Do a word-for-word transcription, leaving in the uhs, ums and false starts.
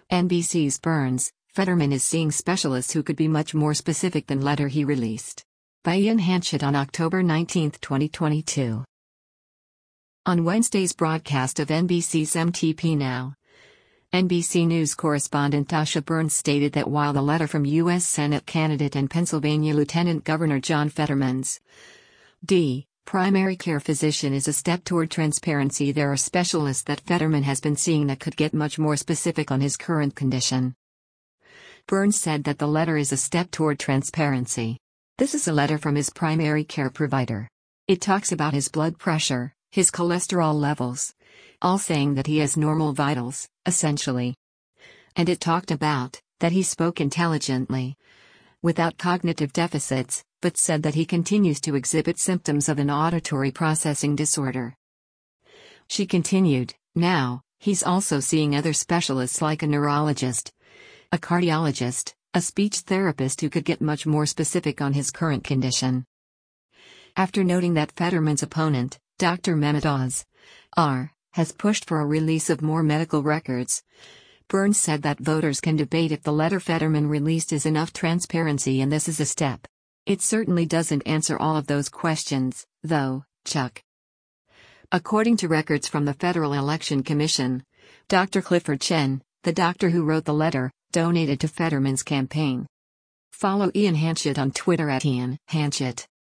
N B C's Burns, Fetterman is seeing specialists who could be much more specific than letter he released. By Ian Hanchett on October nineteenth, twenty twenty-two. On Wednesday's broadcast of N B C's M T P Now, N B C News correspondent Tasha Burns stated that while the letter from U S Senate candidate and Pennsylvania Lieutenant Governor John Fetterman's D. primary care physician is a step toward transparency, there are specialists that Fetterman has been seeing that could get much more specific on his current condition. Burns said that the letter is a step toward transparency. This is a letter from his primary care provider. It talks about his blood pressure, his cholesterol levels, all saying that he has normal vitals, essentially. And it talked about that he spoke intelligently, without cognitive deficits, but said that he continues to exhibit symptoms of an auditory processing disorder. She continued, now, he's also seeing other specialists like a neurologist, a cardiologist, a speech therapist who could get much more specific on his current condition. After noting that Fetterman's opponent, Doctor Mehmet Oz, R, has pushed for a release of more medical records, Burns said that voters can debate if the letter Fetterman released is enough transparency, and this is a step. It certainly doesn't answer all of those questions, though, Chuck. According to records from the Federal Election Commission, Doctor Clifford Chen, the doctor who wrote the letter, donated to Fetterman's campaign. Follow Ian Hanchett on Twitter at Ian Hanchett.